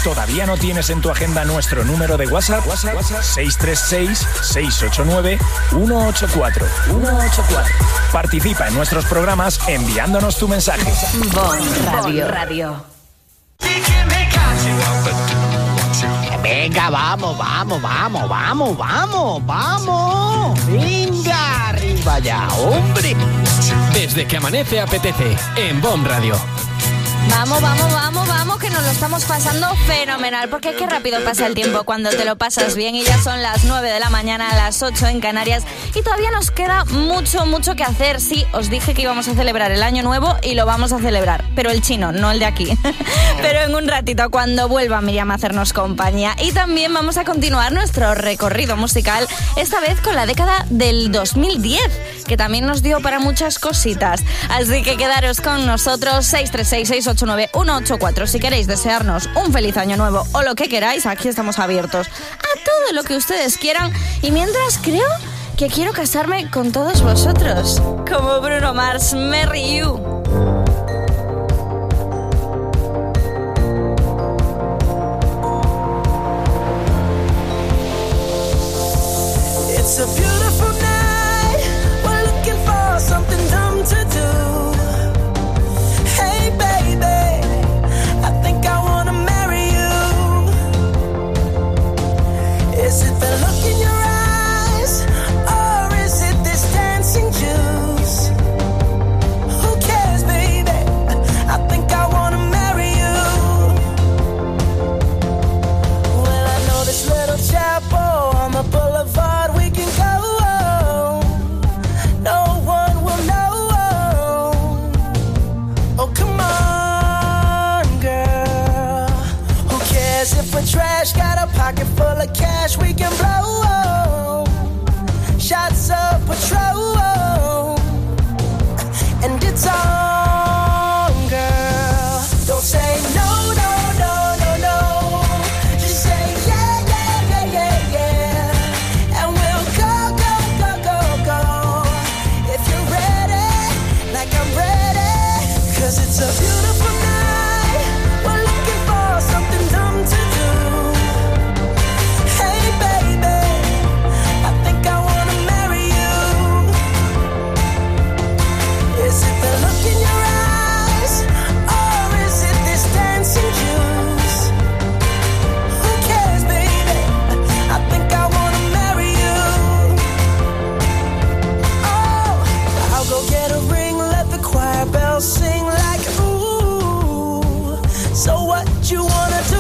¿Todavía no tienes en tu agenda nuestro número de WhatsApp? 636-689-184. Participa en nuestros programas enviándonos tu mensaje. Bon Radio. Venga, vamos. Venga, arriba ya, hombre. Desde que amanece apetece en Bon Radio. Vamos, que nos lo estamos pasando fenomenal, porque qué rápido pasa el tiempo cuando te lo pasas bien, y ya son las 9 de la mañana, las 8 en Canarias, y todavía nos queda mucho que hacer. Sí, os dije que íbamos a celebrar el Año Nuevo y lo vamos a celebrar, pero el chino, no el de aquí. Pero en un ratito, cuando vuelva Miriam a hacernos compañía. Y también vamos a continuar nuestro recorrido musical, esta vez con la década del 2010, que también nos dio para muchas cositas. Así que quedaros con nosotros, 636-689-184. Si queréis desearnos un feliz año nuevo o lo que queráis, aquí estamos abiertos a todo lo que ustedes quieran. Y mientras, creo que quiero casarme con todos vosotros, como Bruno Mars, Marry You. It's a beautiful night. We're looking for something dumb to do. Hey baby, I think I wanna marry you. Is it the look in your eyes, or is it this dancing juice? Who cares, baby? I think I wanna marry you. Well, I know this little chapel on the boulevard we can go. No one will know. Oh, come on, girl. Who cares if we're trash? Got a pocket full of cash we can blow. Shots of Patrol, and it's on, girl. Don't say no, no, no, no, no. Just say yeah, yeah, yeah, yeah, yeah. And we'll go, go, go, go, go. If you're ready, like I'm ready. 'Cause it's a beautiful night. We're looking for something dumb to do. Hey baby, I think I wanna marry you. Is it the look in your eyes, or is it this dancing juice? Who cares, baby? I think I wanna marry you. Oh, I'll go get a ring, let the choir bells sing like ooh. So what you wanna do?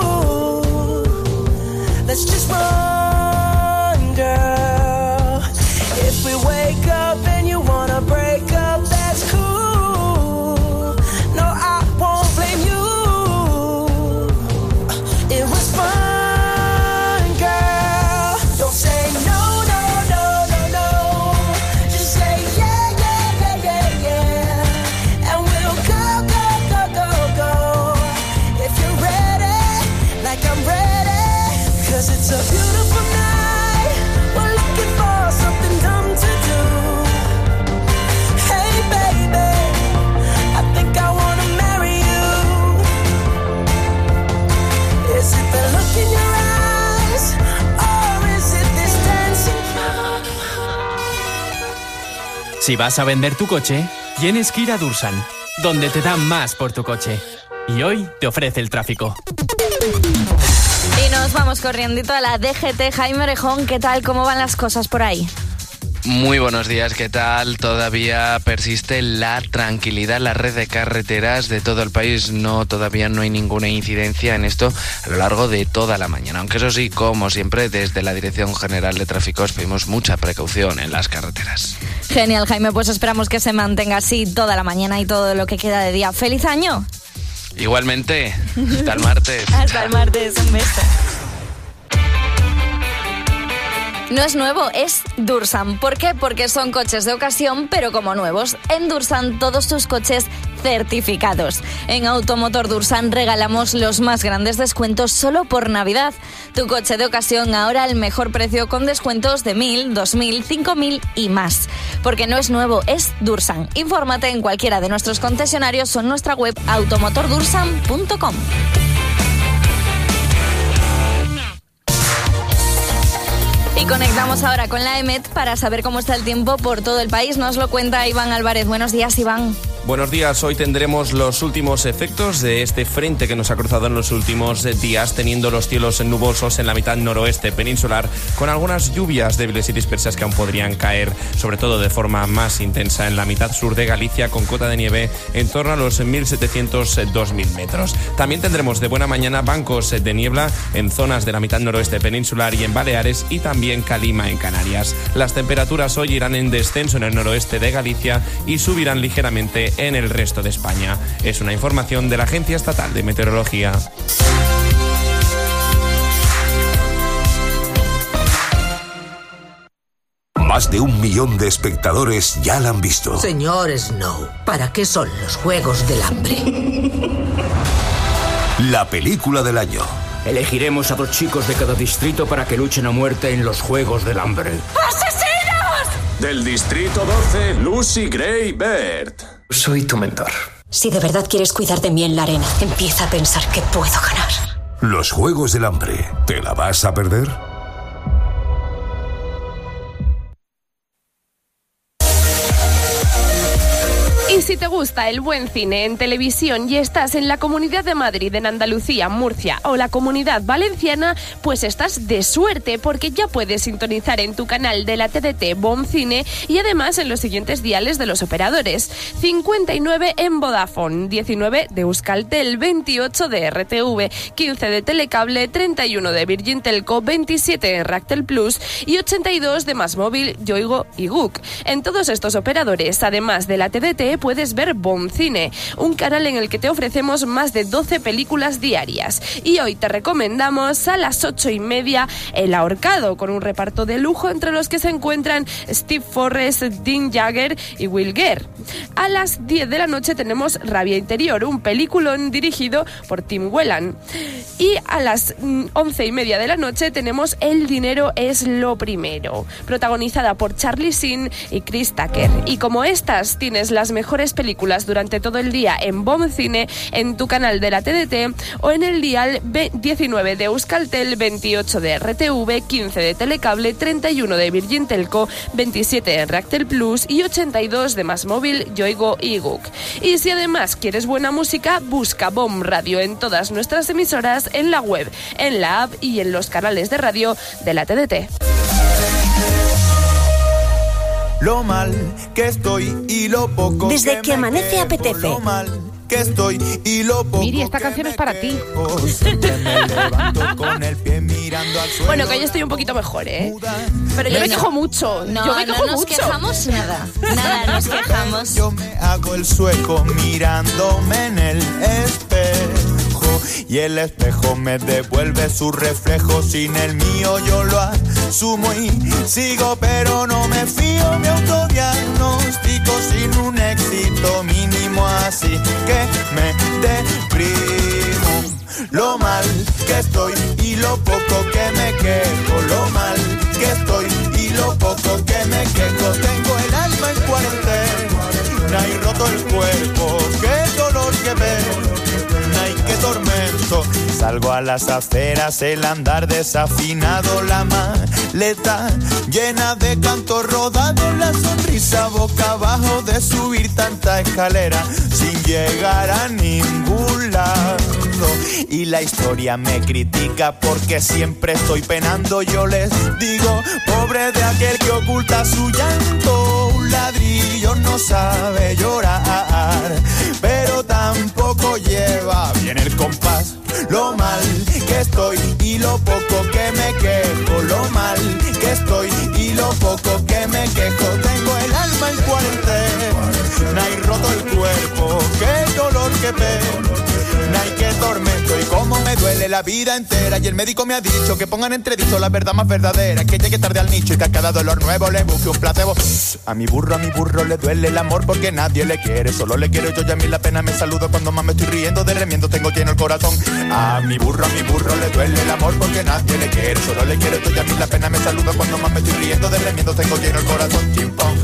Let's just run, girl. If we wake up and you wanna break up, that's cool. No, I won't blame you. It was fun, girl. Don't say no, no, no, no, no. Just say yeah, yeah, yeah, yeah, yeah. And we'll go, go, go, go, go. If you're ready, like I'm ready. 'Cause it's a beautiful night. We're looking for something dumb to do. Hey baby, I think I wanna marry you. Is it the look in your eyes, or is it this dancing? Si vas a vender tu coche, tienes que ir a Dursan, donde te dan más por tu coche. Y hoy te ofrece el tráfico. Y nos vamos corriendito a la DGT. Jaime Orejón, ¿qué tal? ¿Cómo van las cosas por ahí? Muy buenos días, ¿qué tal? Todavía persiste la tranquilidad en la red de carreteras de todo el país. Todavía no hay ninguna incidencia en esto a lo largo de toda la mañana. Aunque eso sí, como siempre, desde la Dirección General de Tráfico os pedimos mucha precaución en las carreteras. Genial, Jaime, pues esperamos que se mantenga así toda la mañana y todo lo que queda de día. ¡Feliz año! Igualmente, hasta el martes. Hasta el martes, un beso. No es nuevo, es Dursan. ¿Por qué? Porque son coches de ocasión, pero como nuevos. En Dursan, todos tus coches certificados. En Automotor Dursan regalamos los más grandes descuentos solo por Navidad. Tu coche de ocasión ahora al mejor precio con descuentos de 1.000, 2.000, 5.000 y más. Porque no es nuevo, es Dursan. Infórmate en cualquiera de nuestros concesionarios o en nuestra web automotordursan.com. conectamos ahora con la EMET para saber cómo está el tiempo por todo el país. Nos lo cuenta Iván Álvarez. Buenos días, Iván. Buenos días, hoy tendremos los últimos efectos de este frente que nos ha cruzado en los últimos días, teniendo los cielos nubosos en la mitad noroeste peninsular, con algunas lluvias débiles y dispersas que aún podrían caer, sobre todo de forma más intensa en la mitad sur de Galicia, con cota de nieve en torno a los 1.700-2.000 metros. También tendremos de buena mañana bancos de niebla en zonas de la mitad noroeste peninsular y en Baleares, y también calima en Canarias. Las temperaturas hoy irán en descenso en el noroeste de Galicia y subirán ligeramente en el resto de España. Es una información de la Agencia Estatal de Meteorología. Más de 1 millón de espectadores ya la han visto. Señor Snow, ¿para qué son los Juegos del Hambre? La película del año. Elegiremos a 2 chicos de cada distrito para que luchen a muerte en los Juegos del Hambre. ¡Asesinos! Del distrito 12, Lucy Gray Baird. Soy tu mentor. Si de verdad quieres cuidar de mí en la arena, empieza a pensar que puedo ganar. Los Juegos del Hambre. ¿Te la vas a perder? Y si te gusta el buen cine en televisión y estás en la Comunidad de Madrid, en Andalucía, Murcia o la Comunidad Valenciana, pues estás de suerte, porque ya puedes sintonizar en tu canal de la TDT BOM Cine y además en los siguientes diales de los operadores: 59 en Vodafone, 19 de Euskaltel, 28 de RTV, 15 de Telecable, 31 de Virgin Telco, 27 en Ractel Plus y 82 de Másmóvil, Yoigo y Guk. En todos estos operadores, además de la TDT, puedes ver BOM Cine, un canal en el que te ofrecemos más de 12 películas diarias. Y hoy te recomendamos a las 8:30 El Ahorcado, con un reparto de lujo entre los que se encuentran Steve Forrest, Dean Jagger y Will Gere. A las 10 de la noche tenemos Rabia Interior, un peliculón dirigido por Tim Whelan. Y a las 11:30 de la noche tenemos El dinero es lo primero, protagonizada por Charlie Sheen y Chris Tucker. Y como estas tienes las mejores películas durante todo el día en BOM Cine, en tu canal de la TDT o en el dial 19 de Euskaltel, 28 de RTV, 15 de Telecable, 31 de Virgin Telco, 27 en Ractel Plus y 82 de Másmóvil, Yoigo y Guk. Y si además quieres buena música, busca BOM Radio en todas nuestras emisoras, en la web, en la app y en los canales de radio de la TDT. Lo mal que estoy y lo poco desde que amanece apetece. Lo mal que estoy y lo poco. Miri, esta canción es para ti. Con el pie mirando al suelo. Bueno, que yo estoy un poquito mejor, ¿eh? Pero yo me quejo mucho. No, yo me quejo no nos mucho. quejamos nada. Nada nos quejamos. Yo me hago el sueco mirándome en el espejo y el espejo me devuelve su reflejo. Sin el mío yo lo asumo y sigo, pero no me fío. Me autodiagnostico sin un éxito mínimo, así que me deprimo. Lo mal que estoy y lo poco que me quejo. Lo mal que estoy y lo poco que me quejo. Tengo el alma en cuarentena y roto el cuerpo. Qué dolor que veo. Ay, qué tormento. Salgo a las aceras, el andar desafinado, la maleta llena de canto rodado, la sonrisa boca abajo de subir tanta escalera sin llegar a ningún lado. Y la historia me critica porque siempre estoy penando. Yo les digo, pobre de aquel que oculta su llanto. Un ladrillo no sabe llorar, pero tampoco lleva bien el compás. Lo mal que estoy y lo poco que me quejo. Lo mal que estoy y lo poco que me quejo. Tengo el alma en cuarentena y roto el cuerpo. Qué dolor que veo. Ay, qué tormento y cómo me duele la vida entera. Y el médico me ha dicho que pongan entredicho la verdad más verdadera, que llegue tarde al nicho y que a cada dolor nuevo le busque un placebo. A mi burro le duele el amor porque nadie le quiere. Solo le quiero yo y a mí la pena me saludo cuando más me estoy riendo. De remiendo tengo lleno el corazón. A mi burro le duele el amor porque nadie le quiere. Solo le quiero yo y a mí la pena me saludo cuando más me estoy riendo. De remiendo tengo lleno el corazón. Chimpón.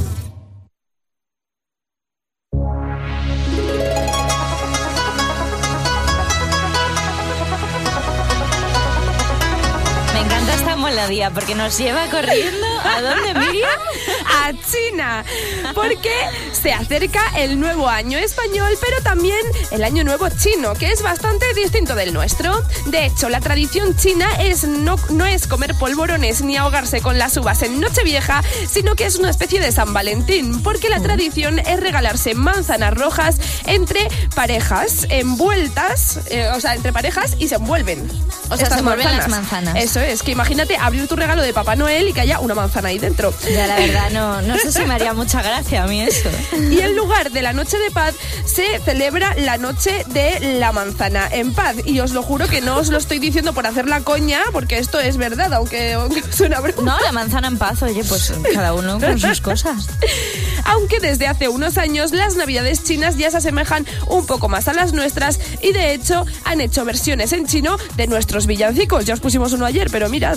la día, porque nos lleva corriendo. ¿A dónde, Miriam? A China, porque se acerca el nuevo año español, pero también el año nuevo chino, que es bastante distinto del nuestro. De hecho, la tradición china no es comer polvorones ni ahogarse con las uvas en Nochevieja, sino que es una especie de San Valentín, porque la tradición es regalarse manzanas rojas entre parejas envueltas, entre parejas y se envuelven. O sea, se envuelven las manzanas. Eso es, que imagínate abrir tu regalo de Papá Noel y que haya una manzana ahí dentro. Ya, la verdad, no sé si me haría mucha gracia a mí eso. Y en lugar de la noche de paz, se celebra la noche de la manzana en paz. Y os lo juro que no os lo estoy diciendo por hacer la coña, porque esto es verdad, aunque suena broma. No, la manzana en paz, oye, pues cada uno con sus cosas. Aunque desde hace unos años las navidades chinas ya se asemejan un poco más a las nuestras y de hecho han hecho versiones en chino de nuestros villancicos. Ya os pusimos uno ayer, pero mirad.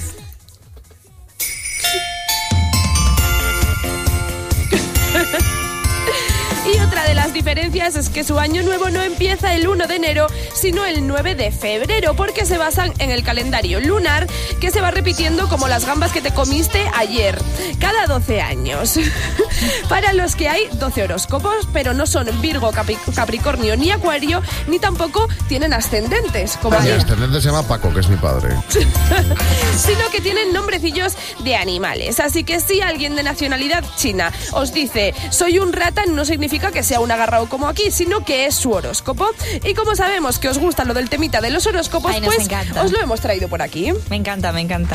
Y otra de las diferencias es que su año nuevo no empieza el 1 de enero, sino el 9 de febrero, porque se basan en el calendario lunar, que se va repitiendo como las gambas que te comiste ayer, cada 12 años. Para los que hay 12 horóscopos, pero no son Virgo, Capricornio ni Acuario, ni tampoco tienen ascendentes, como mi ascendente se llama Paco, que es mi padre. Sino que tienen nombrecillos de animales. Así que si alguien de nacionalidad china os dice soy un rata, no significa que sea un agarrao como aquí, sino que es su horóscopo. Y como sabemos que os gusta lo del temita de los horóscopos, pues encanta. Os lo hemos traído por aquí. Me encanta, me encanta.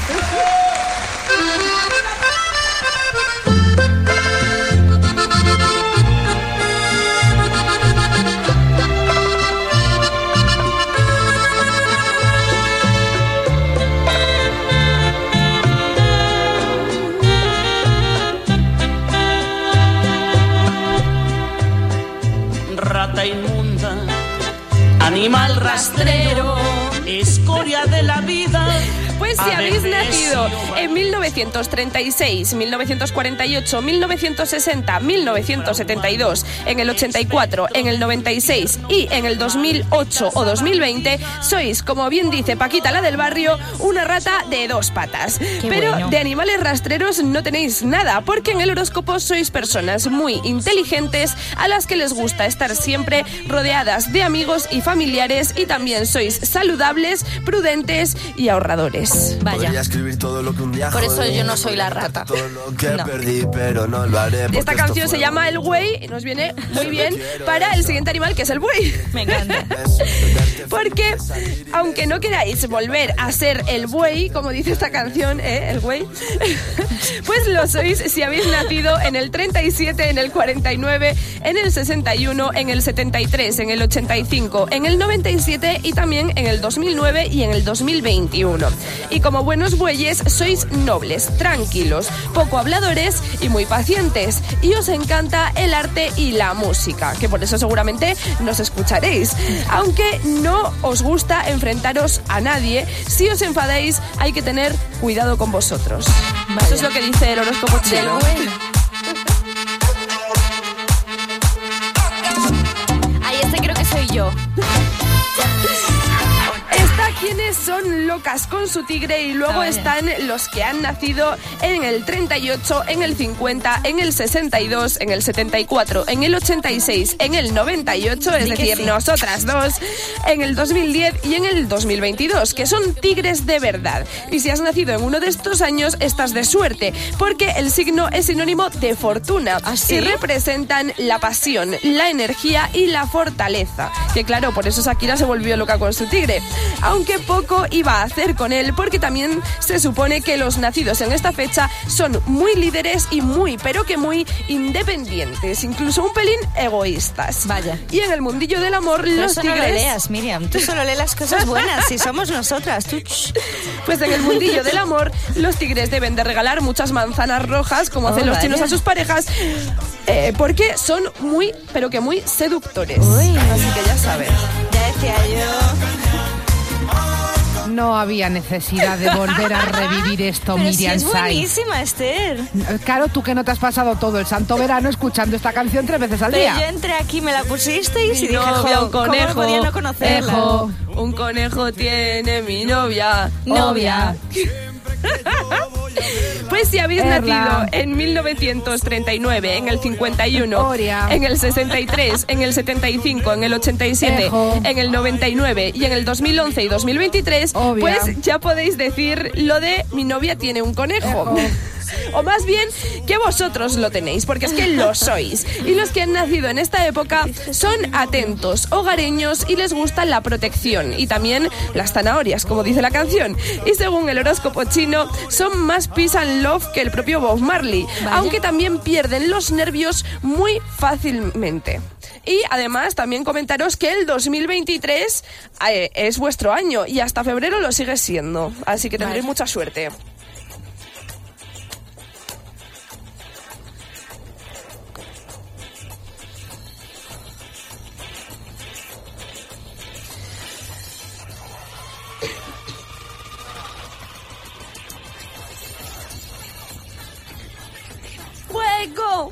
Rata inmunda, animal rastrero, escoria de la vida. Pues si habéis nacido en 1936, 1948, 1960, 1972, en el 84, en el 96 y en el 2008 o 2020, sois, como bien dice Paquita la del barrio, una rata de dos patas. Pero bueno, de animales rastreros no tenéis nada, porque en el horóscopo sois personas muy inteligentes a las que les gusta estar siempre rodeadas de amigos y familiares, y también sois saludables, prudentes y ahorradores. Vaya. Por eso yo no soy la rata. No. Esta canción se llama El Buey y nos viene muy bien para el siguiente animal, que es el buey. Me encanta. Porque aunque no queráis volver a ser el buey, como dice esta canción, el buey, pues lo sois si habéis nacido en el 37, en el 49, en el 61, en el 73, en el 85, en el 97 y también en el 2009 y en el 2021. Y como buenos bueyes sois nobles, tranquilos, poco habladores y muy pacientes. Y os encanta el arte y la música, que por eso seguramente nos escucharéis. Aunque no os gusta enfrentaros a nadie, si os enfadáis hay que tener cuidado con vosotros. Vaya. Eso es lo que dice el horóscopo chino. Ay, este creo que soy yo. Quienes son locas con su tigre, y luego están los que han nacido en el 38, en el 50, en el 62, en el 74, en el 86, en el 98, es decir, sí, nosotras dos, en el 2010 y en el 2022, que son tigres de verdad. Y si has nacido en uno de estos años, estás de suerte, porque el signo es sinónimo de fortuna. ¿Ah, sí? Y representan la pasión, la energía y la fortaleza. Que claro, por eso Shakira se volvió loca con su tigre. Aunque poco iba a hacer con él, porque también se supone que los nacidos en esta fecha son muy líderes y pero que muy independientes, incluso un pelín egoístas. Vaya. Y en el mundillo del amor, pero los eso tigres... no lo leas, Miriam, tú solo lees las cosas buenas, si somos nosotras. Tú... Pues en el mundillo del amor, los tigres deben de regalar muchas manzanas rojas, como hacen los chinos a sus parejas, porque son muy, pero que muy seductores. Uy. Así que ya sabes. Ya decía yo... no había necesidad de volver a revivir esto, Pero Miriam si es Saiz. buenísima, Esther. Claro, tú que no te has pasado todo el santo verano escuchando esta canción 3 veces al Pero día. yo entré aquí, me la pusisteis y dije, novia, un ¿cómo conejo, podía no conocerla? Un conejo tiene mi novia. Pues si habéis nacido en 1939, en el 51, en el 63, en el 75, en el 87, en el 99 y en el 2011 y 2023, pues ya podéis decir lo de mi novia tiene un conejo. O más bien que vosotros lo tenéis, porque es que lo sois. Y los que han nacido en esta época son atentos, hogareños y les gusta la protección. Y también las zanahorias, como dice la canción. Y según el horóscopo chino, son más peace and love que el propio Bob Marley. Vaya. Aunque también pierden los nervios muy fácilmente. Y además también comentaros que el 2023 es vuestro año y hasta febrero lo sigue siendo. Así que tendréis mucha suerte. ¡Fuego!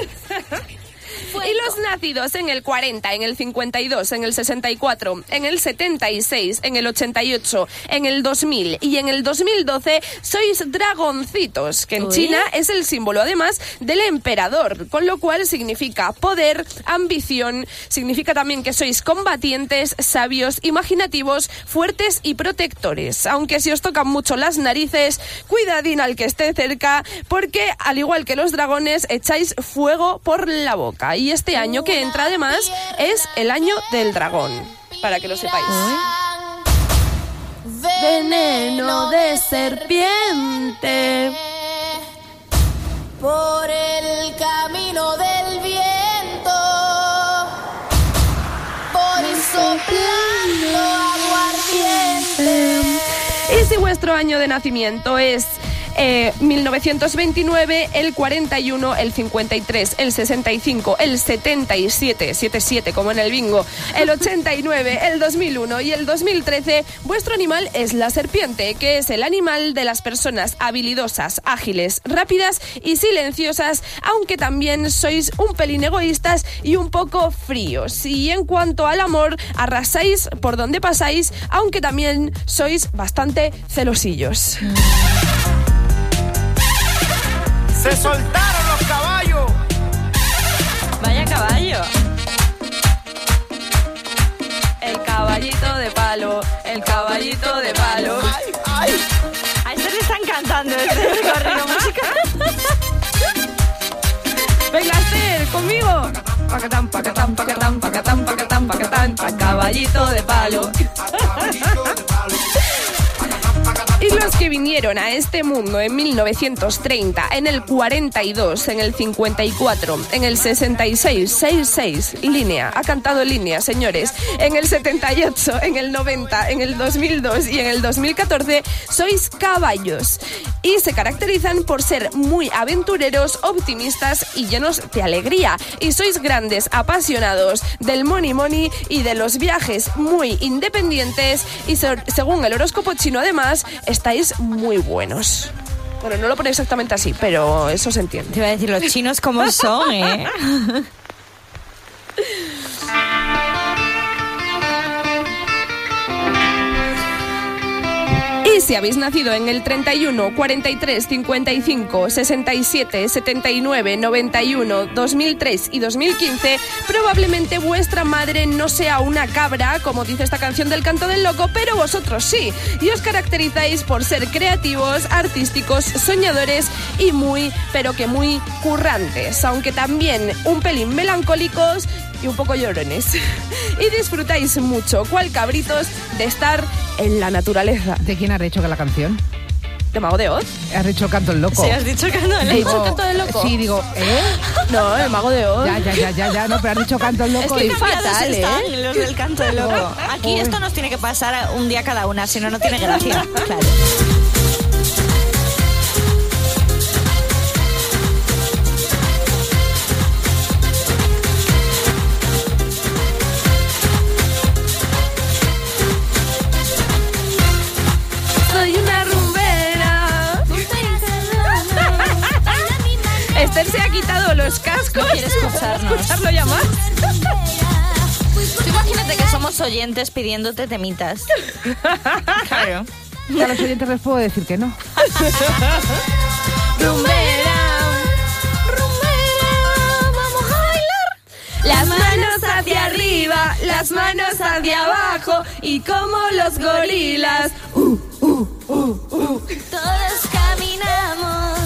Y los nacidos en el 40, en el 52, en el 64, en el 76, en el 88, en el 2000 y en el 2012 sois dragoncitos, que en China es el símbolo además del emperador, con lo cual significa poder, ambición, significa también que sois combatientes, sabios, imaginativos, fuertes y protectores. Aunque si os tocan mucho las narices, cuidadín al que esté cerca, porque al igual que los dragones echáis fuego por la boca. Y este año que entra además es el año del dragón, para que lo sepáis. Veneno de serpiente por el camino del viento, por soplando aguardiente. Y si vuestro año de nacimiento es 1929, el 41, el 53, el 65, el 77 como en el bingo, el 89, el 2001 y el 2013, vuestro animal es la serpiente, que es el animal de las personas habilidosas, ágiles, rápidas y silenciosas, aunque también sois un pelín egoístas y un poco fríos. Y en cuanto al amor, arrasáis por donde pasáis, aunque también sois bastante celosillos. ¡Se soltaron los caballos! ¡Vaya caballo! El caballito de palo, el caballito de palo. ¡Ay, ay! A este le están cantando este recorrido musical. Venga, Esther, conmigo. Pacatán, pacatán, pacatán, pacatán, pacatán, pacatán, caballito de palo. Y los que vinieron a este mundo en 1930, en el 42, en el 54, en el 66, 66, línea, ha cantado en línea, señores, en el 78, en el 90, en el 2002 y en el 2014, sois caballos. Y se caracterizan por ser muy aventureros, optimistas y llenos de alegría. Y sois grandes apasionados del money y de los viajes, muy independientes y según el horóscopo chino además, estáis muy buenos. Bueno, no lo pone exactamente así, pero eso se entiende. Te iba a decir, los chinos cómo son, ¿eh? Y si habéis nacido en el 31, 43, 55, 67, 79, 91, 2003 y 2015, probablemente vuestra madre no sea una cabra, como dice esta canción del Canto del Loco, pero vosotros sí. Y os caracterizáis por ser creativos, artísticos, soñadores y muy, pero que muy currantes, aunque también un pelín melancólicos y un poco llorones. Y disfrutáis mucho, cual cabritos, de estar en la naturaleza. ¿De quién has dicho que la canción? ¿De Mago de Oz? Has dicho el Canto del Loco. Sí, has dicho Canto del Loco. ¿He dicho Canto del Loco? Sí, digo, ¿eh? No, el Mago de Oz. Ya, no, pero has dicho Canto del Loco. Es que y fatal, están los del Canto del Loco. Aquí esto nos tiene que pasar un día cada una, si no, no tiene gracia. Claro. escucharnos. Escucharlo ya más. Tú imagínate que somos oyentes pidiéndote temitas. Claro. Y a los oyentes les puedo decir que no. Rumbera, vamos a bailar. Las manos hacia arriba, las manos hacia abajo y como los gorilas. Todos caminamos.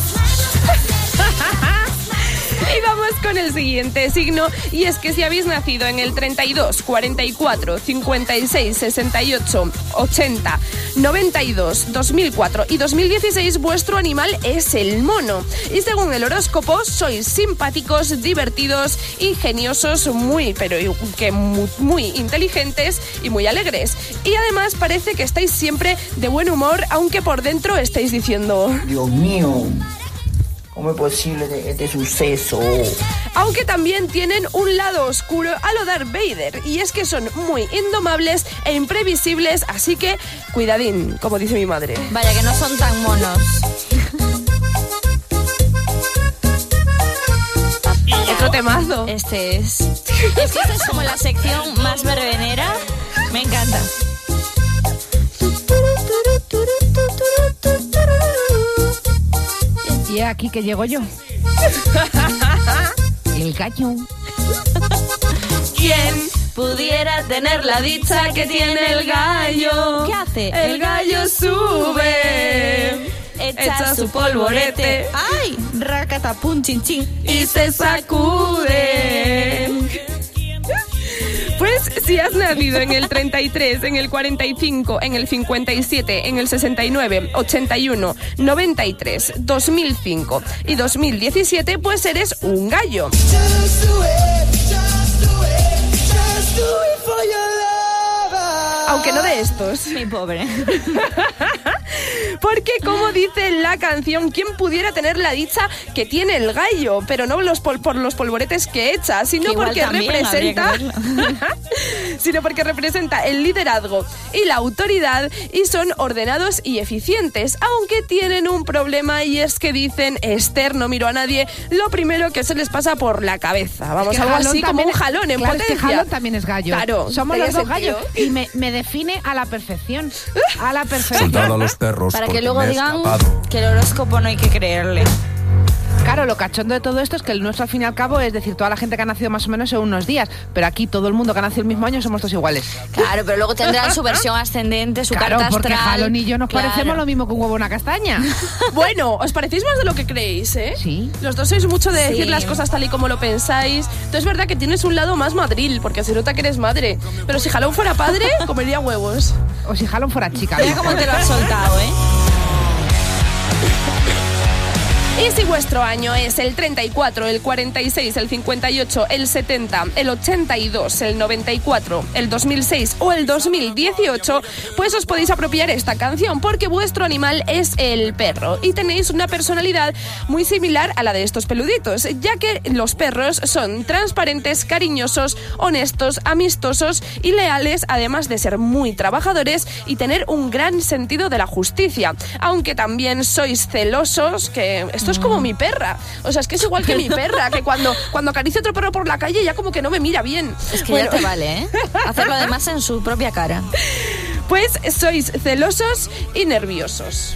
Y vamos con el siguiente signo, y es que si habéis nacido en el 32, 44, 56, 68, 80, 92, 2004 y 2016, vuestro animal es el mono. Y según el horóscopo, sois simpáticos, divertidos, ingeniosos, muy inteligentes y muy alegres. Y además parece que estáis siempre de buen humor, aunque por dentro estáis diciendo: Dios mío, ¿cómo es posible este suceso? Aunque también tienen un lado oscuro a lo Darth Vader, y es que son muy indomables e imprevisibles, así que cuidadín, como dice mi madre. Vaya, que no son tan monos. Otro temazo. Este es. Es que esta es como la sección más verbenera. Me encanta. Y aquí que llego yo. El gallo. ¿Quién pudiera tener la dicha que tiene el gallo? ¿Qué hace? El gallo sube, echa su polvorete, ¡ay! Racatapum, chin chin. y se sacude. Pues si has nacido en el 33, en el 45, en el 57, en el 69, 81, 93, 2005 y 2017, pues eres un gallo. Aunque no de estos. Mi pobre. Porque como dice la canción, ¿quién pudiera tener la dicha que tiene el gallo? Pero no por los polvoretes que echa, sino porque representa sino porque representa el liderazgo y la autoridad, y son ordenados y eficientes, aunque tienen un problema, y es que dicen: Esther, no miro a nadie, lo primero que se les pasa por la cabeza. Vamos, es que algo así como un jalón en claro, potencia. Es que jalón también es gallo. Claro, somos los dos sentido. gallos. Y me define a la perfección. A la perfección. Soltado a los perros. Para que luego digan que el horóscopo no hay que creerle. Claro, lo cachondo de todo esto es que el nuestro, al fin y al cabo, es decir, toda la gente que ha nacido más o menos en unos días, pero aquí todo el mundo que ha nacido el mismo año somos todos iguales. Claro, pero luego tendrán su versión ascendente, su carta astral. Porque Jalón y yo nos parecemos lo mismo que un huevo en una castaña. Bueno, ¿os parecéis más de lo que creéis, eh? Sí. Los dos sois mucho de decir Sí. las cosas tal y como lo pensáis. Entonces es verdad que tienes un lado más madril, porque se nota que eres madre. Pero si Jalón fuera padre, comería huevos. O si Jalón fuera chica. Mira cómo te lo has soltado, ¿eh? Y si vuestro año es el 34, el 46, el 58, el 70, el 82, el 94, el 2006 o el 2018, pues os podéis apropiar esta canción, porque vuestro animal es el perro y tenéis una personalidad muy similar a la de estos peluditos, ya que los perros son transparentes, cariñosos, honestos, amistosos y leales, además de ser muy trabajadores y tener un gran sentido de la justicia, aunque también sois celosos, que esto es como mi perra. O sea, es que es igual que mi perra, que cuando acaricia otro perro por la calle ya como que no me mira bien. Es que ya te vale, ¿eh? Hacerlo además en su propia cara. Pues sois celosos y nerviosos.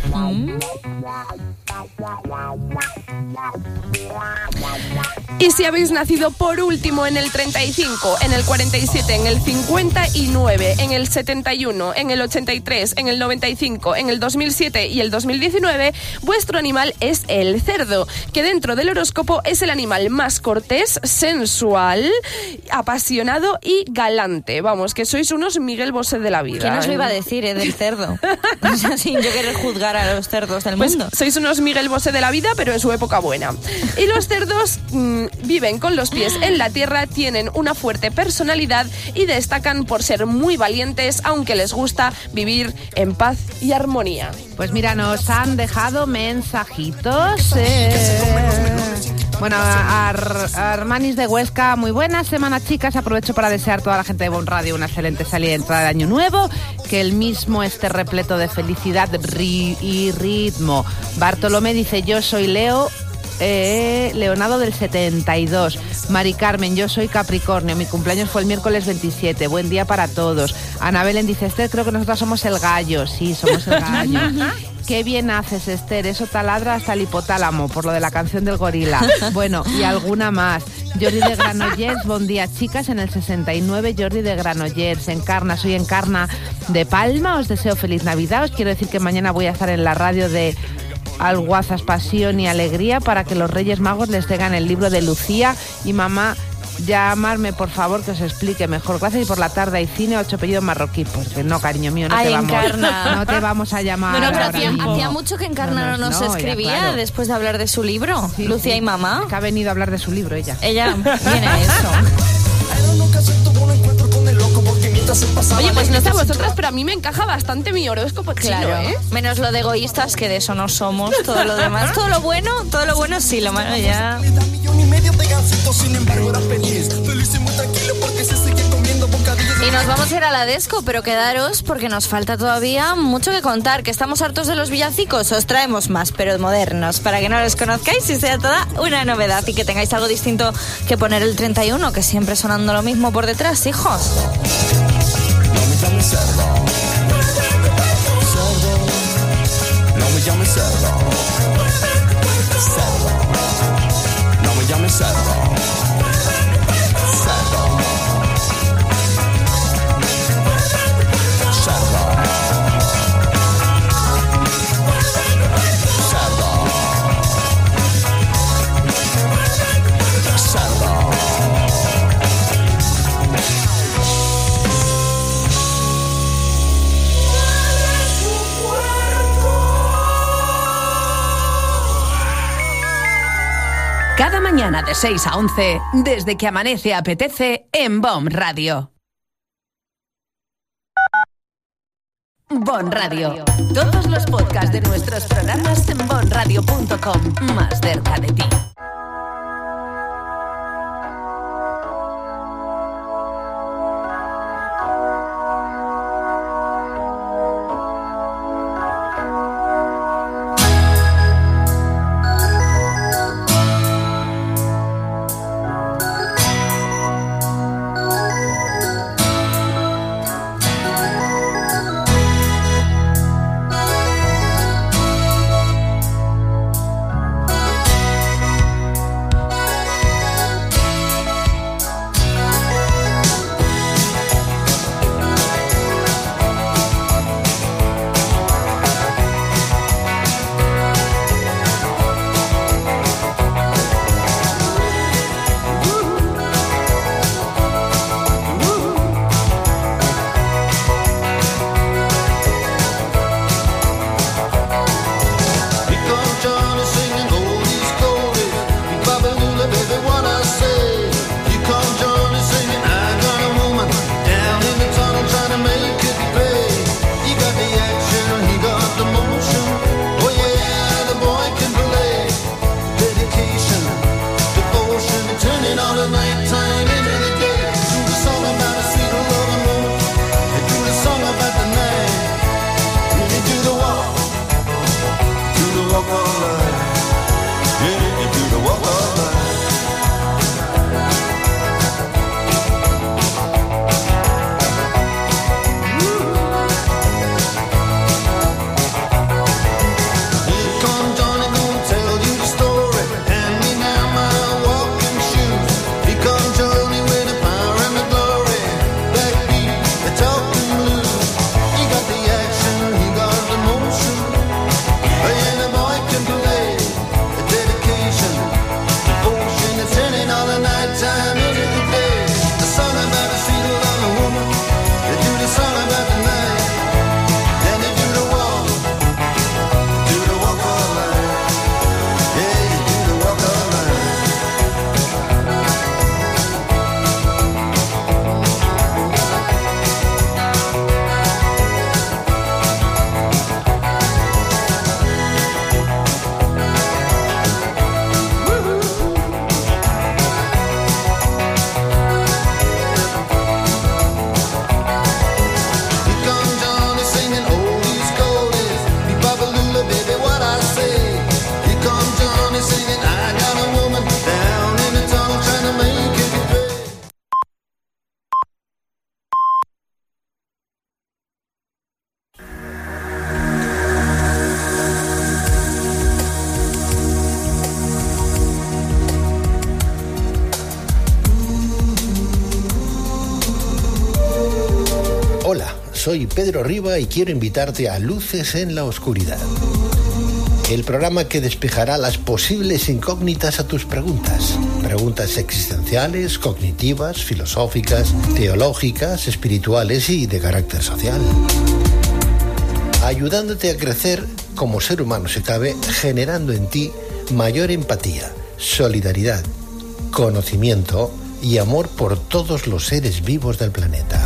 Y si habéis nacido por último en el 35, en el 47, en el 59, en el 71, en el 83, en el 95, en el 2007 y el 2019, vuestro animal es el cerdo, que dentro del horóscopo es el animal más cortés, sensual, apasionado y galante. Vamos, que sois unos Miguel Bosé de la vida. ¿Quién os lo iba a decir, del cerdo? O sea, sin yo querer juzgar a los cerdos del mundo. Sois unos Miguel Bosé de la vida, pero en su época buena. Y los cerdos viven con los pies en la tierra, tienen una fuerte personalidad y destacan por ser muy valientes, aunque les gusta vivir en paz y armonía. Pues mira, nos han dejado mensajitos. Bueno, Armanis de Huesca, muy buena semana, chicas. Aprovecho para desear a toda la gente de Bon Radio una excelente salida y entrada de año nuevo. Que el mismo esté repleto de felicidad y ritmo. Bartolomé dice: yo soy Leo Leonardo del 72. Mari Carmen, yo soy Capricornio, mi cumpleaños fue el miércoles 27, buen día para todos. Ana Belén dice, Esther, creo que nosotras somos el gallo. Sí, somos el gallo. Qué bien haces, Esther, eso taladra hasta el hipotálamo, por lo de la canción del gorila. Bueno, y alguna más. Jordi de Granollers, buen día, chicas, en el 69, Jordi de Granollers, Encarna, soy Encarna de Palma, os deseo feliz Navidad, os quiero decir que mañana voy a estar en la radio de Alguazas, Pasión y Alegría para que los Reyes Magos les traigan el libro de Lucía y mamá, llamarme por favor que os explique mejor. Gracias. Y por la tarde hay cine, 8 apellidos marroquí. Porque no, cariño mío, no te vamos a llamar. Bueno, pero hacía mucho que Encarna no nos escribía, claro, después de hablar de su libro, sí, Lucía y mamá. Que ha venido a hablar de su libro ella. Ella viene a eso. Oye, pues no sé a vosotras, pero a mí me encaja bastante mi horóscopo chino, claro, ¿eh? Menos lo de egoístas, que de eso no somos. Todo lo demás, todo lo bueno sí, lo malo ya. Y nos vamos a ir a la disco, pero quedaros porque nos falta todavía mucho que contar. Que estamos hartos de los villancicos, os traemos más, pero modernos, para que no los conozcáis y sea toda una novedad y que tengáis algo distinto que poner el 31, que siempre sonando lo mismo por detrás, hijos. No me llames cerdo. No me llames cerdo. No me llames cerdo. Cada mañana de 6 a 11, desde que amanece apetece en BOM Radio. BOM Radio. Todos los podcasts de nuestros programas en bomradio.com. Más cerca de ti. soy Pedro Riba y quiero invitarte a Luces en la Oscuridad. El programa que despejará las posibles incógnitas a tus preguntas. Preguntas existenciales, cognitivas, filosóficas, teológicas, espirituales y de carácter social. Ayudándote a crecer como ser humano si cabe, generando en ti mayor empatía, solidaridad, conocimiento y amor por todos los seres vivos del planeta.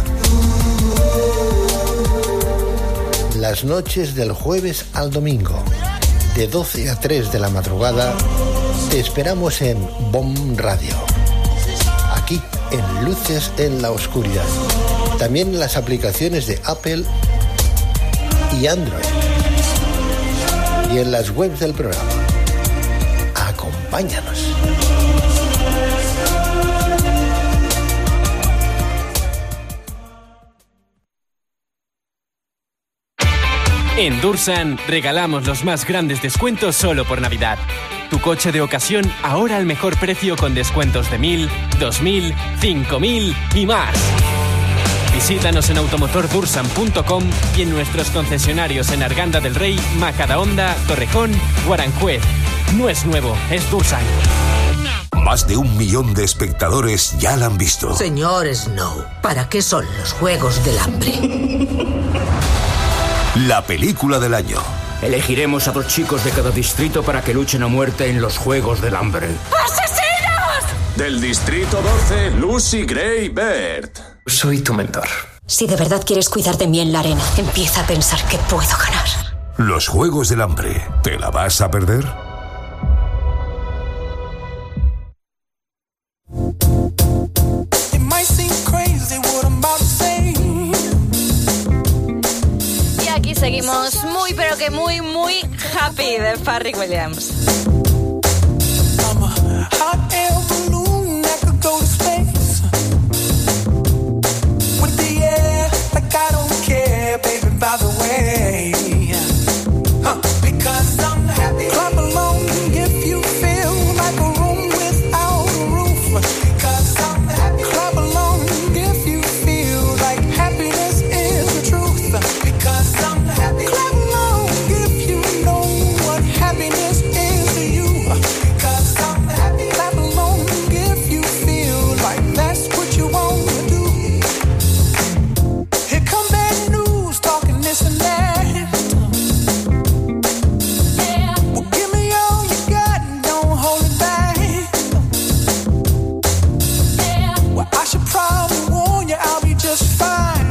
Las noches del jueves al domingo, de 12 a 3 de la madrugada, te esperamos en BOM Radio. Aquí, en Luces en la Oscuridad. También en las aplicaciones de Apple y Android. Y en las webs del programa. Acompáñanos. En Dursan regalamos los más grandes descuentos solo por Navidad. Tu coche de ocasión ahora al mejor precio con descuentos de 1.000, 2.000, 5.000 y más. Visítanos en automotordursan.com y en nuestros concesionarios en Arganda del Rey, Majadahonda, Torrejón o Aranjuez. No es nuevo, es Dursan. Más de 1 millón de espectadores ya la han visto. Señor Snow, ¿para qué son los Juegos del Hambre? La película del año. Elegiremos a 2 chicos de cada distrito para que luchen a muerte en los Juegos del Hambre. ¡Asesinos! Del distrito 12, Lucy Gray Baird. Soy tu mentor. Si de verdad quieres cuidar de mí en la arena, empieza a pensar que puedo ganar. Los Juegos del Hambre. ¿Te la vas a perder? Y aquí seguimos muy, pero que muy, muy happy de Pharrell Williams. By the way, because I'm happy. Clap along if you feel like a room without a roof. Because I'm happy. Clap along if you feel like happiness is the truth. Because I'm happy. Clap along if you know what happiness is to you. Because I'm happy. Clap along if you feel like that's what you want to do. Here come bad news, talking this and that. Yeah. Well, give me all you got and don't hold it back. Yeah. Well, I should probably warn you, I'll be just fine.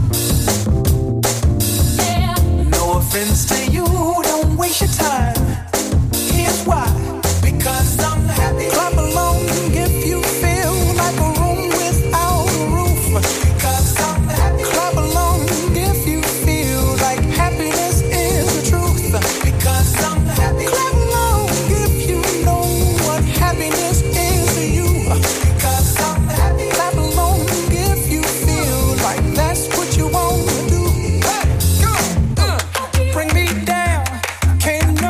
Yeah. No offense to you, don't waste your time. Here's why. Because I'm happy. Clap along if you feel like a room without a roof. Because I'm happy. Clap along if you feel like happiness is the truth. Because I'm happy. Clap along if you know what happiness is to you. Because I'm happy. Clap along if you feel like that's what you want to do. Hey, go. Bring me down. Can't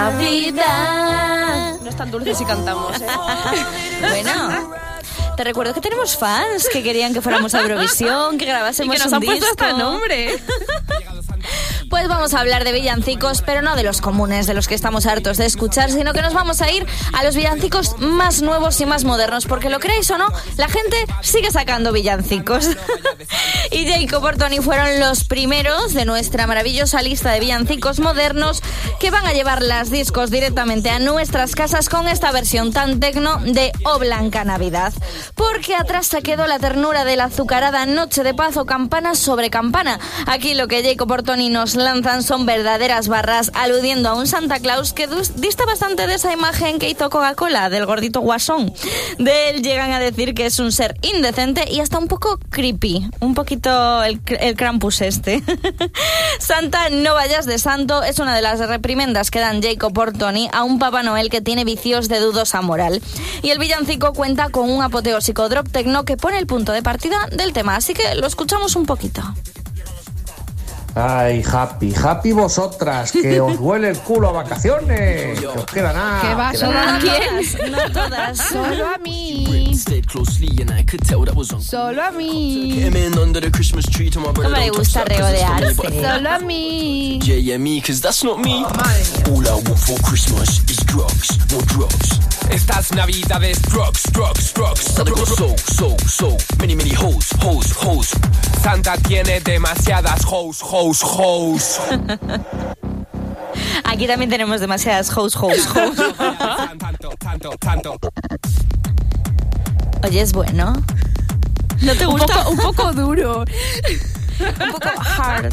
Navidad. No es tan dulce si cantamos, ¿eh? Bueno, te recuerdo que tenemos fans que querían que fuéramos a Eurovisión, que grabásemos y que nos un han puesto disco. hasta nombre. Pues vamos a hablar de villancicos, pero no de los comunes, de los que estamos hartos de escuchar, sino que nos vamos a ir a los villancicos más nuevos y más modernos, porque lo creéis o no, la gente sigue sacando villancicos. Y Jacob Ortoni fueron los primeros de nuestra maravillosa lista de villancicos modernos que van a llevar las discos directamente a nuestras casas con esta versión tan tecno de O Blanca Navidad. Porque atrás se quedó la ternura de la azucarada Noche de Paz o Campana sobre Campana. Aquí lo que Jacob Ortoni nos lanzan son verdaderas barras aludiendo a un Santa Claus que dista bastante de esa imagen que hizo Coca-Cola del gordito guasón. De él llegan a decir que es un ser indecente y hasta un poco creepy, un poquito el Krampus este. Santa, no vayas de santo es una de las reprimendas que dan Jacob Ortoni a un Papá Noel que tiene vicios de dudosa moral. Y el villancico cuenta con un apoteósico drop techno que pone el punto de partida del tema, así que lo escuchamos un poquito. Ay, happy vosotras, que os huele el culo a vacaciones, que os queda nada. ¿Qué va? ¿Solo a quién? No todas. Solo a mí. Solo a mí. ¿Cómo le gusta regodearse? Solo a mí. Estas navidades, drugs. Many hoes. Santa tiene demasiadas hoes. Aquí también tenemos demasiadas hoes. Oye, es bueno. ¿No te gusta? Un poco duro. Un poco hard.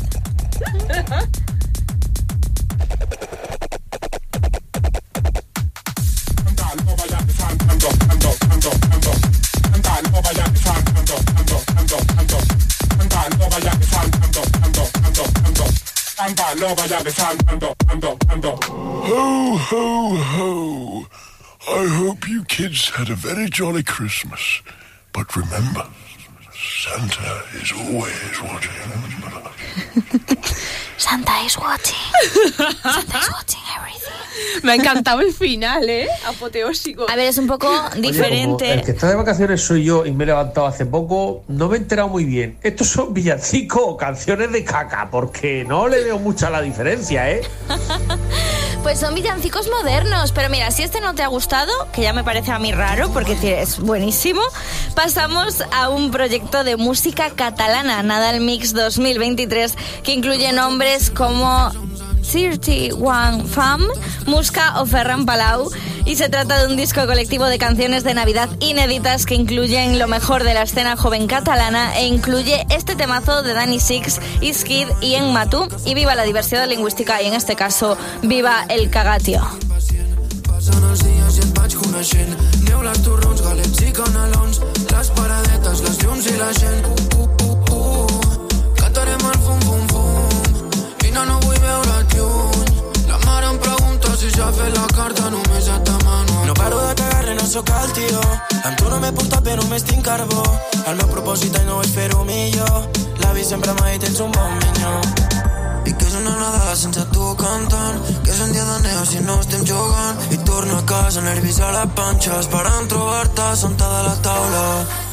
Ho, ho, ho. I hope you kids had a very jolly Christmas. But remember, Santa is always watching. Santa is watching. Santa is watching everything. Me ha encantado el final, ¿eh? Apoteósico. A ver, es un poco diferente. Oye, el que está de vacaciones soy yo y me he levantado hace poco, no me he enterado muy bien. ¿Estos son villancicos o canciones de caca? Porque no le veo mucha la diferencia, ¿eh? Pues son villancicos modernos, pero mira, si este no te ha gustado, que ya me parece a mí raro porque es buenísimo, pasamos a un proyecto de música catalana, Nadal Mix 2023, que incluye nombres como 31 Fam, Musca o Ferran Palau, y se trata de un disco colectivo de canciones de Navidad inéditas que incluyen lo mejor de la escena joven catalana e incluye este temazo de Dani Six, Iskid i En Matú, y viva la diversidad lingüística y en este caso viva el cagatio. Passen els dies i et vaig coneixent. Neules, torrons, galets i canelons, les paradetes, les llums i la gent. Cantarem el fum, fum, fum. Vine, no vull veure't lluny. La mare em pregunta si ja ha fet la carta, només et demano. No paro de cagar-ne, no sóc el tio. Amb tu no m'he portat bé, només tinc carbó. El meu propòsit no és fer-ho millor. L'avi sempre m'ha dit ets un bon minyó. I que és una Nadala sense tu cantant, que és un dia de neu si no estem jugant. I torno a casa, nervis a la panxa, esperant trobar-te assentada a la taula.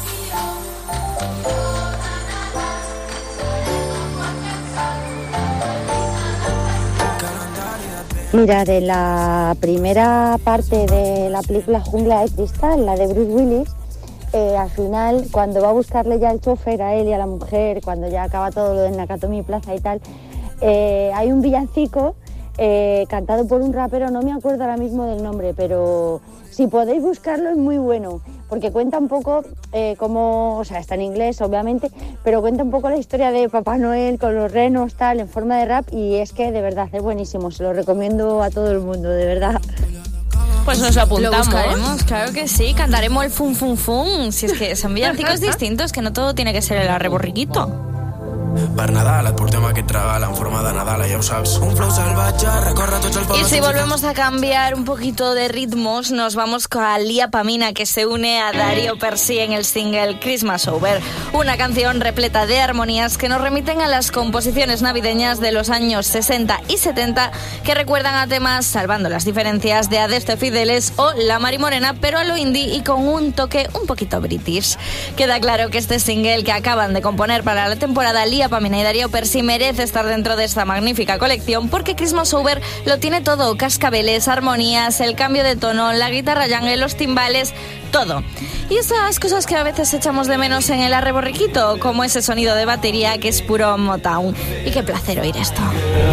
Mira, de la primera parte de la película Jungla de Cristal, la de Bruce Willis, al final, cuando va a buscarle ya el chofer a él y a la mujer, cuando ya acaba todo lo de Nakatomi Plaza y tal, hay un villancico cantado por un rapero, no me acuerdo ahora mismo del nombre, pero si podéis buscarlo es muy bueno, porque cuenta un poco cómo, o sea, está en inglés obviamente, pero cuenta un poco la historia de Papá Noel con los renos, tal, en forma de rap, y es que de verdad es buenísimo, se lo recomiendo a todo el mundo, de verdad. Pues nos lo apuntamos. Lo buscaremos, claro que sí, cantaremos el fum fum fum, si es que son villancicos distintos, que no todo tiene que ser el arreborriquito. Per Nadal et portem aquest regal en forma de Nadal, ja ho saps. Un flow salvatge, recorre tots els pobles. Y si volvemos a cambiar un poquito de ritmos, nos vamos con Lía Pamina, que se une a Darío Percy en el single Christmas Over, una canción repleta de armonías que nos remiten a las composiciones navideñas de los años 60 y 70 que recuerdan a temas, salvando las diferencias, de Adeste Fideles o La Mari Morena, pero a lo indie y con un toque un poquito british. Queda claro que este single que acaban de componer para la temporada Lía Pamina y Darío Percy merece estar dentro de esta magnífica colección porque Christmas Over lo tiene todo: cascabeles, armonías, el cambio de tono, la guitarra jungle, los timbales, todo. Y esas cosas que a veces echamos de menos en el arre borriquito, como ese sonido de batería que es puro Motown. Y qué placer oír esto.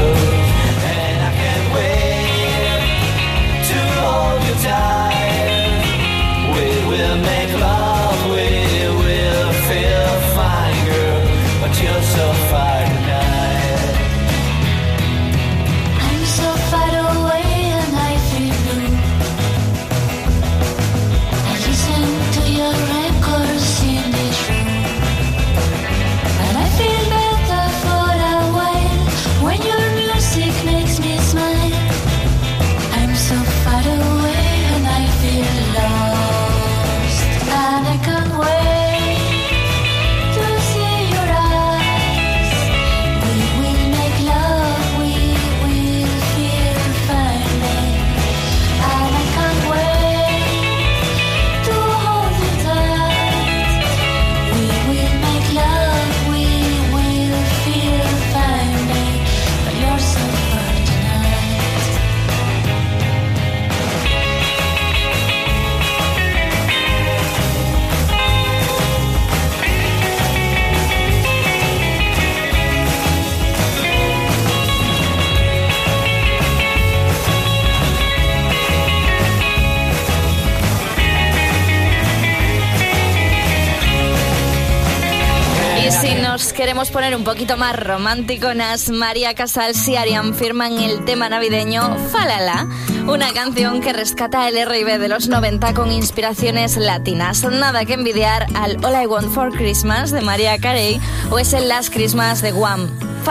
Queremos poner un poquito más románticonas. María Casals y Arián firman el tema navideño Falala, una canción que rescata el R&B de los 90 con inspiraciones latinas. Nada que envidiar al All I Want for Christmas de Mariah Carey o ese Last Christmas de Guam.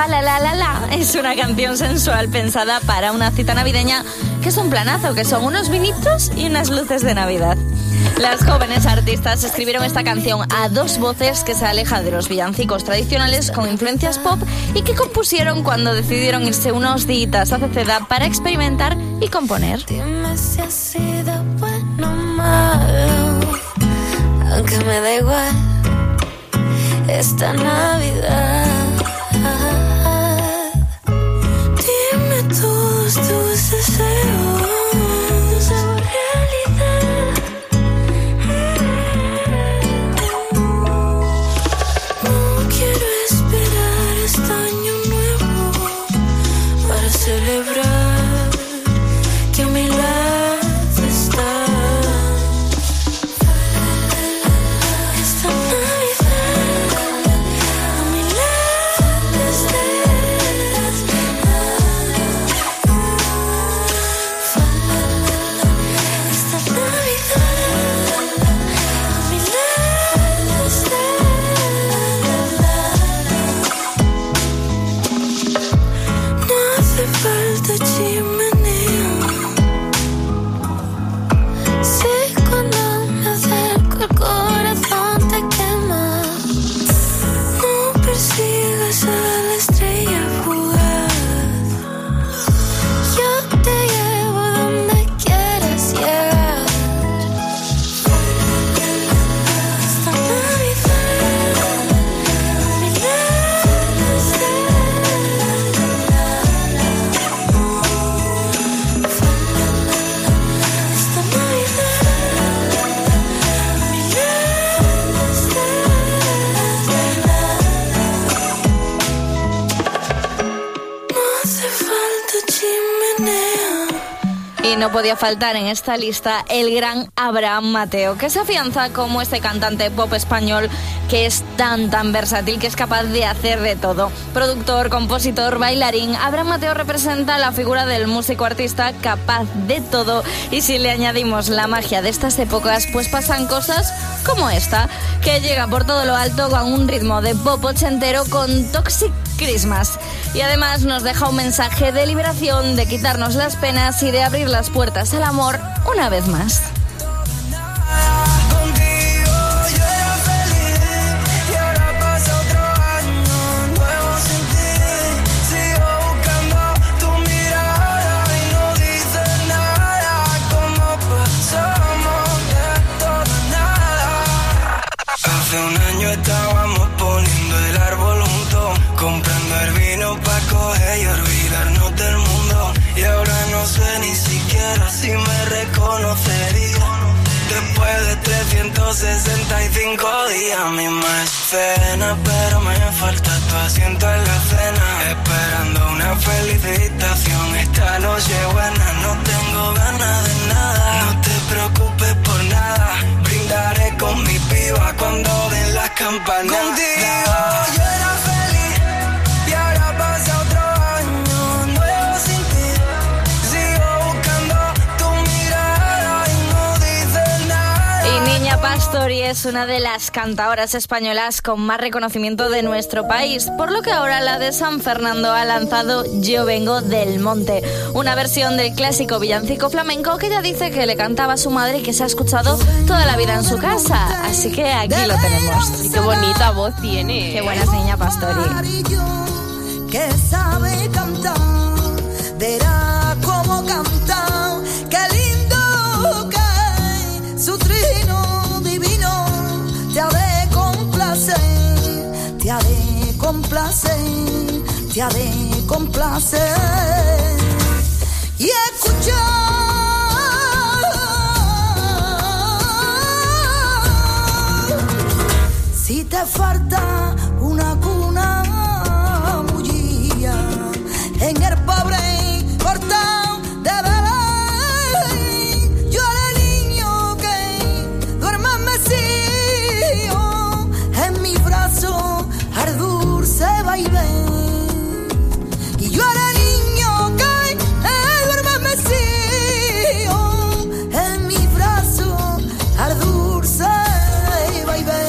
Falala es una canción sensual pensada para una cita navideña que es un planazo, que son unos vinitos y unas luces de Navidad. Las jóvenes artistas escribieron esta canción a dos voces que se alejan de los villancicos tradicionales con influencias pop y que compusieron cuando decidieron irse unos días a Ceceda para experimentar y componer. Dime si ha sido bueno o malo, aunque me da igual esta Navidad. Dime todos tus deseos. Celebrar que a mi lado estás. Esta Navidad a mi lado. Y no podía faltar en esta lista el gran Abraham Mateo, que se afianza como este cantante pop español que es tan versátil, que es capaz de hacer de todo. Productor, compositor, bailarín, Abraham Mateo representa la figura del músico artista capaz de todo. Y si le añadimos la magia de estas épocas, pues pasan cosas como esta, que llega por todo lo alto con un ritmo de pop ochentero con Toxic Christmas. Y además nos deja un mensaje de liberación, de quitarnos las penas y de abrir las puertas al amor una vez más. Hace un año estábamos poniendo el árbol juntos, comprando el vino pa' coger y olvidarnos del mundo. Y ahora no sé ni siquiera si me reconocería. Después de 365 días, misma escena, pero me falta tu asiento en la cena. Esperando una felicitación, esta noche buena, no tengo ganas de nada. No te preocupes por nada, brindaré con mi piba cuando den las campanas. Contigo yo era feliz y ahora pasa otro año nuevo sin ti. Sigo buscando tu mirada y no dices nada. Y Niña Pastori es una de las cantadoras españolas con más reconocimiento de nuestro país, por lo que ahora la de San Fernando ha lanzado Yo vengo del monte, una versión del clásico villancico flamenco que ella dice que le cantaba a su madre y que se ha escuchado toda la vida en su casa. Así que aquí lo tenemos. Y qué bonita voz tiene. Qué buena es Niña Pastori. Que sabe cantar, verá cómo canta, qué lindo que su trino divino te ha de complacer, te ha de complacer, te ha de complacer. Y escuchar si te falta una cuna bullía en el pobre portal de Belén. Yo era niño que duerme mecío en mi brazo al dulce vaivén. Y yo era niño que duerme mecío en mi brazo al dulce vaivén.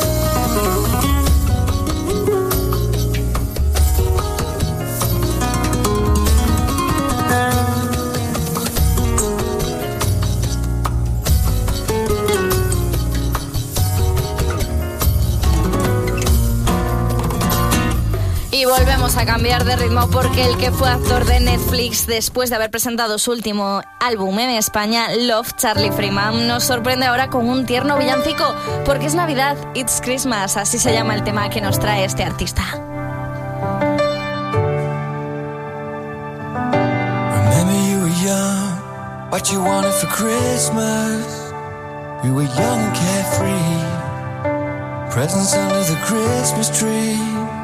Y volvemos a cambiar de ritmo porque el que fue actor de Netflix después de haber presentado su último álbum en España, Love, Charlie Freeman, nos sorprende ahora con un tierno villancico porque es Navidad, It's Christmas, así se llama el tema que nos trae este artista. Remember you were young, what you wanted for Christmas. We were young and carefree, presents under the Christmas tree.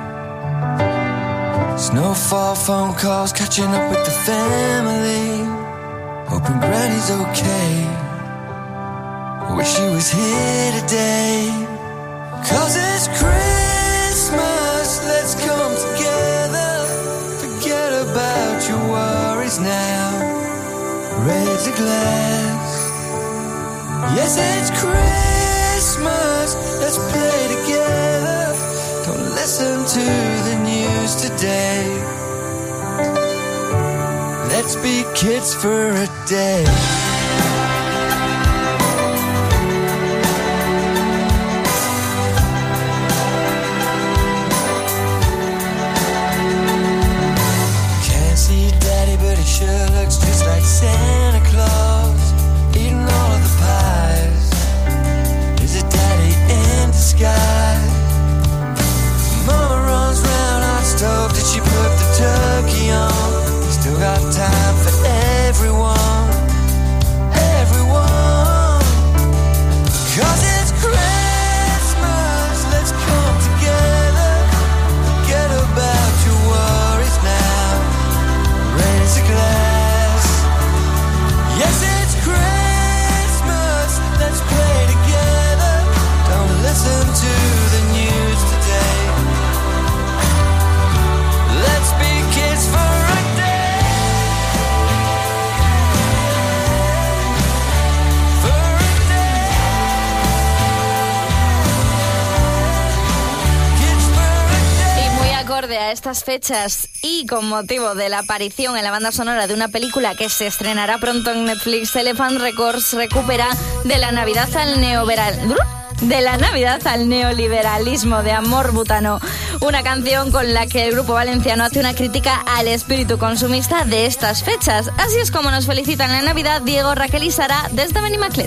Snowfall, phone calls, catching up with the family, hoping Granny's okay. Wish she was here today. 'Cause it's Christmas, let's come together. Forget about your worries now. Raise a glass. Yes, it's Christmas, let's play together. Don't listen to the news today. Let's be kids for a day. Can't see Daddy, but he sure looks just like Santa Claus, eating all of the pies. Is it Daddy in disguise? Mama runs round our stove, did she put the turkey on? Still got time for everyone, everyone. 'Cause it's Christmas, let's come together. Forget about your worries now. Raise a glass. Yes, estas fechas y con motivo de la aparición en la banda sonora de una película que se estrenará pronto en Netflix, Elephant Records recupera de la Navidad al neoliberalismo de Amor Butano, una canción con la que el grupo valenciano hace una crítica al espíritu consumista de estas fechas. Así es como nos felicitan la Navidad Diego, Raquel y Sara desde Benimaclet.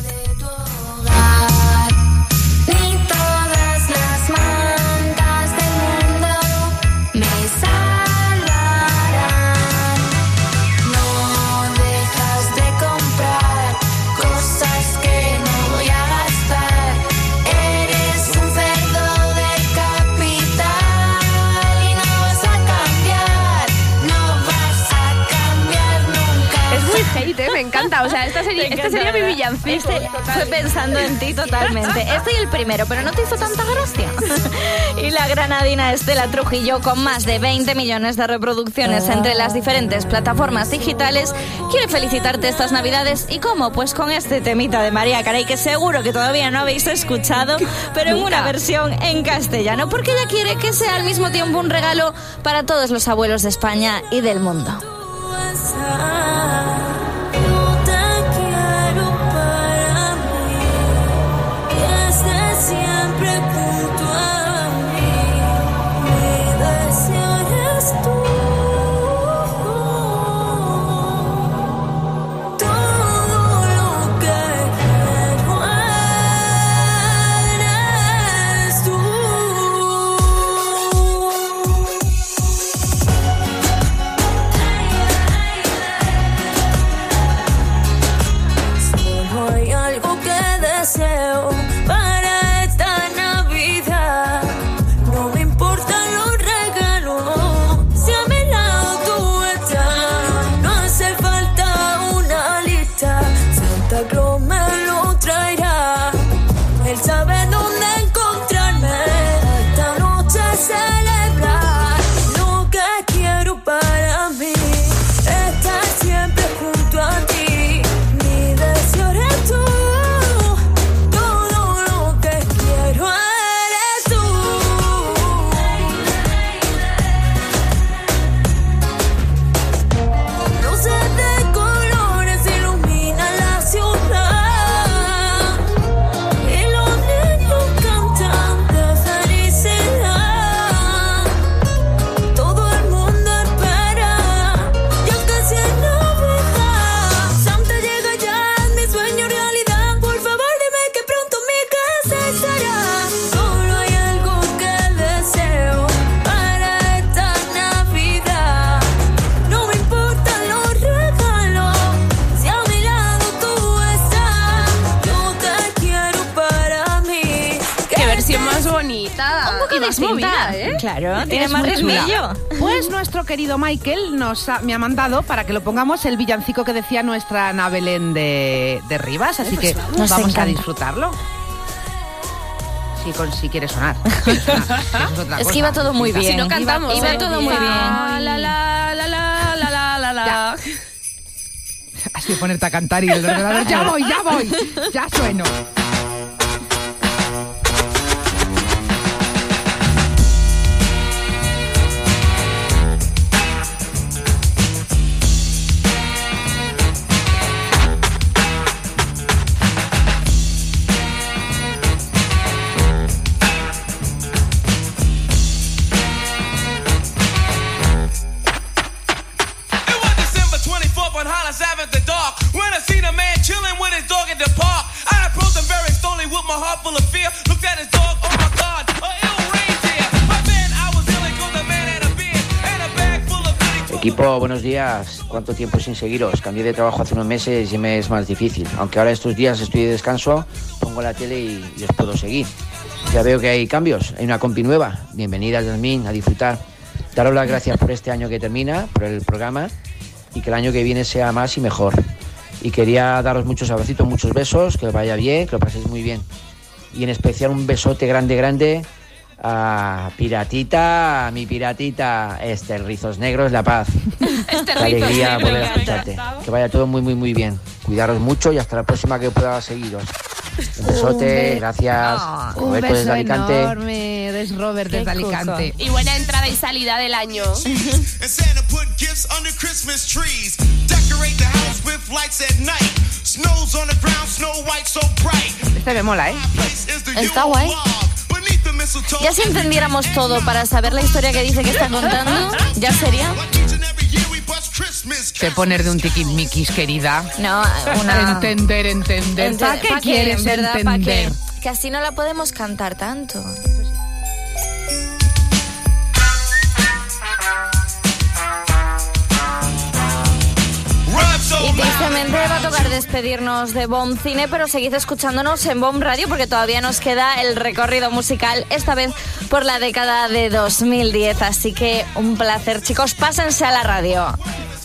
Me encanta, o sea, este sería mi villancico. Fue pensando en ti totalmente. Este y el primero, pero no te hizo tanta gracia. Y la granadina Estela Trujillo, con más de 20 millones de reproducciones entre las diferentes plataformas digitales, quiere felicitarte estas Navidades. ¿Y cómo? Pues con este temita de María Carey, que seguro que todavía no habéis escuchado, pero en una versión en castellano, porque ella quiere que sea al mismo tiempo un regalo para todos los abuelos de España y del mundo. Claro, tiene más ritmillo. Pues nuestro querido Michael me ha mandado para que lo pongamos el villancico que decía nuestra Ana Belén de Rivas, así que vamos a disfrutarlo. Si quiere sonar. Es que iba todo muy bien. Si no cantamos, iba todo muy bien. Así de ponerte a cantar y el ordenador, ya voy, ya sueno. Equipo, buenos días. ¿Cuánto tiempo sin seguiros? Cambié de trabajo hace unos meses y me es más difícil. Aunque ahora estos días estoy de descanso, pongo la tele y os puedo seguir. Ya veo que hay cambios, hay una compi nueva. Bienvenida, Yasmín, a disfrutar. Daros las gracias por este año que termina, por el programa, y que el año que viene sea más y mejor. Y quería daros muchos abracitos, muchos besos, que os vaya bien, que lo paséis muy bien. Y en especial un besote grande a Piratita, a mi Piratita, Rizos Negros, La Paz. Qué alegría volver a escucharte. Que vaya todo muy bien. Cuidaros mucho y hasta la próxima que pueda seguiros. Un besote, gracias. Un Roberto beso desde Alicante. enorme, eres Robert desde Alicante. Y buena entrada y salida del año. Este me mola, ¿eh? Está guay. Ya si entendiéramos todo para saber la historia que dice que está contando, ya sería... Te pones de un tiquismiquis, querida. No, una... Entender. ¿Para qué quieres ¿verdad? entender? ¿Para qué? Que así no la podemos cantar tanto. Y tristemente va a tocar despedirnos de BOM Cine, pero seguid escuchándonos en BOM Radio porque todavía nos queda el recorrido musical, esta vez por la década de 2010. Así que un placer, chicos, pásense a la radio.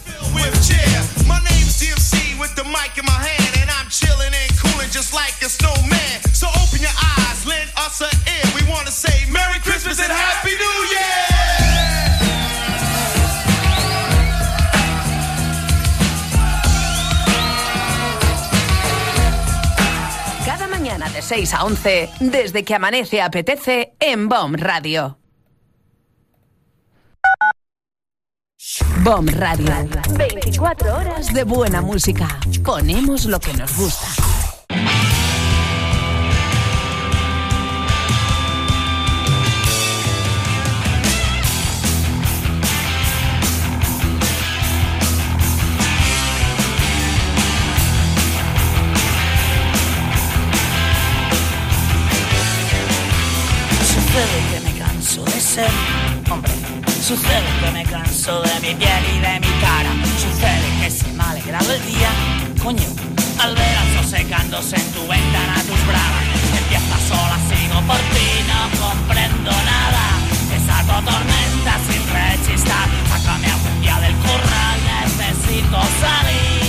Cada mañana de 6 a 11, desde que amanece apetece en BOM Radio. BOM Radio. 24 horas de buena música. Ponemos lo que nos gusta. Sucede que me canso de ser hombre. Sucede que me canso de mi piel y de mi cara. Sucede que se me ha alegrado el día, coño, al ver al sol secándose en tu ventana tus bragas. Empieza sola, sigo por ti, no comprendo nada. Desato tormenta sin rechistar. Sácame algún día del corral, necesito salir.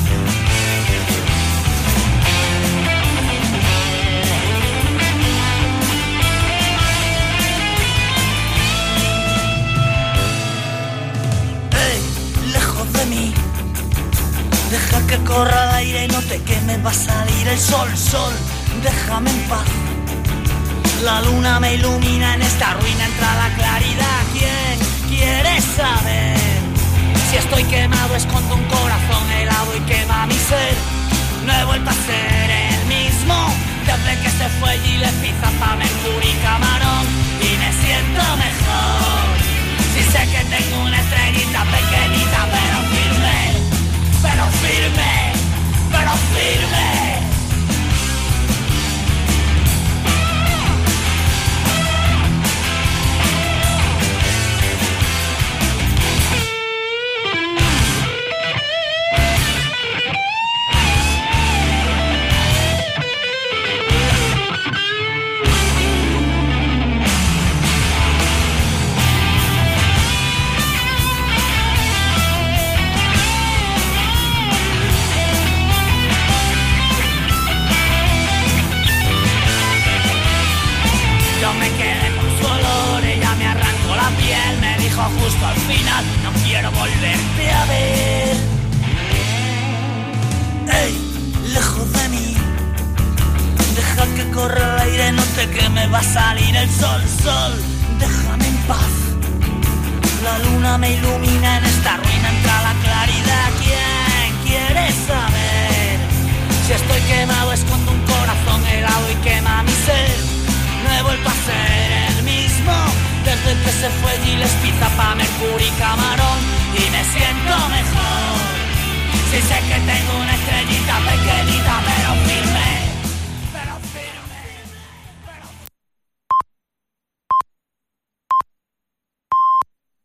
De mí, deja que corra el aire y note que me va a salir el sol, sol, déjame en paz. La luna me ilumina, en esta ruina entra la claridad. ¿Quién quiere saber? Si estoy quemado, escondo un corazón helado y quema mi ser. No he vuelto a ser el mismo desde que se fue Gillespie, pa' Mercury, Camarón, y me siento mejor. Si sé que tengo una estrellita pequeñita, pero firme, pero firme, pero firme. Justo al final, no quiero volverte a ver. Ey, lejos de mí, deja que corra el aire, note que me va a salir el sol, sol, déjame en paz. La luna me ilumina, en esta ruina entra la claridad. ¿Quién quiere saber? Si estoy quemado, escondo un corazón helado y quema mi ser. No he vuelto a ser el mismo desde que se fue Gillespie, pa' Mercury, Camarón, y me siento mejor. Si sé que